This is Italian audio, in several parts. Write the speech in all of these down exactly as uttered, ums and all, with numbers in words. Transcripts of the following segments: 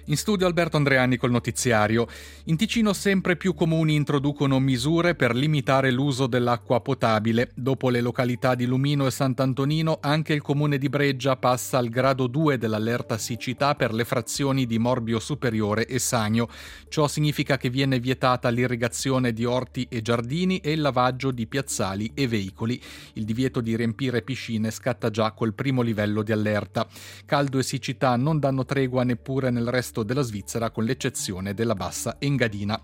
In studio Alberto Andreani col notiziario. In Ticino sempre più comuni introducono misure per limitare l'uso dell'acqua potabile. Dopo le località di Lumino e Sant'Antonino, anche il comune di Breggia passa al grado due dell'allerta siccità per le frazioni di Morbio Superiore e Sagno. Ciò significa che viene vietata l'irrigazione di orti e giardini e il lavaggio di piazzali e veicoli. Il divieto di riempire piscine scatta già col primo livello di allerta. Caldo e siccità non danno tregua neppure nel resto della Svizzera, con l'eccezione della Bassa Engadina.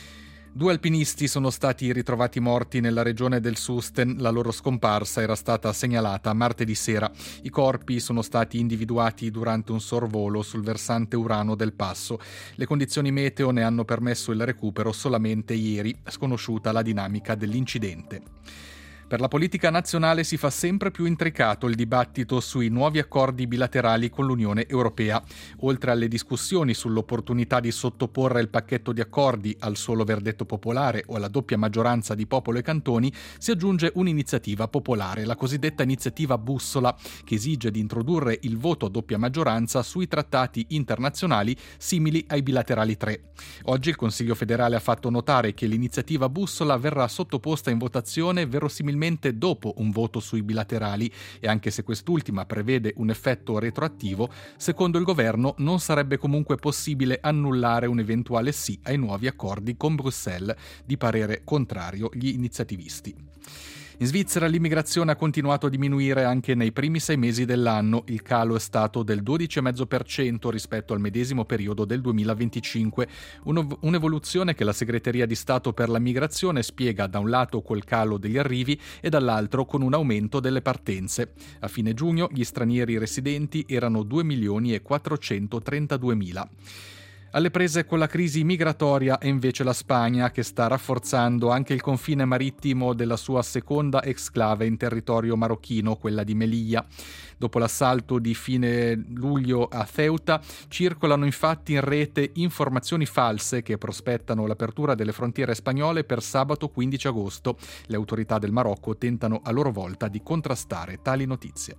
Due alpinisti sono stati ritrovati morti nella regione del Susten. La loro scomparsa era stata segnalata martedì sera. I corpi sono stati individuati durante un sorvolo sul versante Urano del passo. Le condizioni meteo ne hanno permesso il recupero solamente ieri, sconosciuta la dinamica dell'incidente. Per la politica nazionale si fa sempre più intricato il dibattito sui nuovi accordi bilaterali con l'Unione Europea. Oltre alle discussioni sull'opportunità di sottoporre il pacchetto di accordi al solo verdetto popolare o alla doppia maggioranza di popolo e cantoni, si aggiunge un'iniziativa popolare, la cosiddetta iniziativa Bussola, che esige di introdurre il voto a doppia maggioranza sui trattati internazionali simili ai bilaterali tre. Oggi il Consiglio federale ha fatto notare che l'iniziativa Bussola verrà sottoposta in votazione verosimilmente dopo un voto sui bilaterali, e anche se quest'ultima prevede un effetto retroattivo, secondo il governo non sarebbe comunque possibile annullare un eventuale sì ai nuovi accordi con Bruxelles, di parere contrario gli iniziativisti. In Svizzera l'immigrazione ha continuato a diminuire anche nei primi sei mesi dell'anno. Il calo è stato del dodici virgola cinque per cento rispetto al medesimo periodo del duemilaventicinque, un'evoluzione che la Segreteria di Stato per la Migrazione spiega da un lato col calo degli arrivi e dall'altro con un aumento delle partenze. A fine giugno gli stranieri residenti erano due milioni e quattrocentotrentaduemila. Alle prese con la crisi migratoria è invece la Spagna, che sta rafforzando anche il confine marittimo della sua seconda exclave in territorio marocchino, quella di Melilla. Dopo l'assalto di fine luglio a Ceuta, circolano infatti in rete informazioni false che prospettano l'apertura delle frontiere spagnole per sabato quindici agosto. Le autorità del Marocco tentano a loro volta di contrastare tali notizie.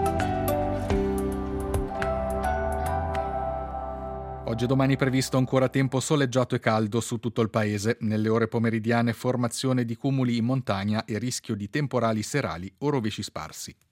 Oggi e domani è previsto ancora tempo soleggiato e caldo su tutto il paese. Nelle ore pomeridiane formazione di cumuli in montagna e rischio di temporali serali o rovesci sparsi.